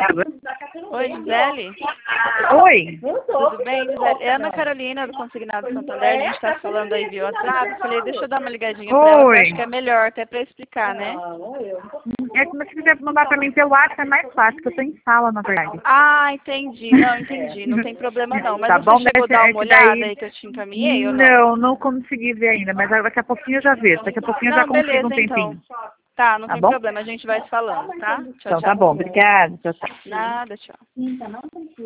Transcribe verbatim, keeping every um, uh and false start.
casa. Oi, Gisele? Oi. Tudo bem, Gisele? É a Ana Carolina, do Consignado Santander. A gente está falando aí via WhatsApp. Falei, deixa eu dar uma ligadinha para ela, que eu acho que é melhor, até para explicar, né? É que se quiser mandar pra mim pelo WhatsApp é mais fácil, porque eu tô em sala, na verdade. Ah, entendi. Não, entendi. Não tem problema não. Mas Tá você bom? chegou a Mas dar é uma que olhada daí... aí que eu te encaminhei ou não? Não, não consegui ver ainda, mas daqui a pouquinho eu já vejo. Daqui a pouquinho eu já Não, consigo um beleza, então. tempinho. Tá, não Tá tem bom? problema. A gente vai se falando, tá? Tchau, Então tá tchau. bom, obrigada. Tchau, tchau. Nada, tchau.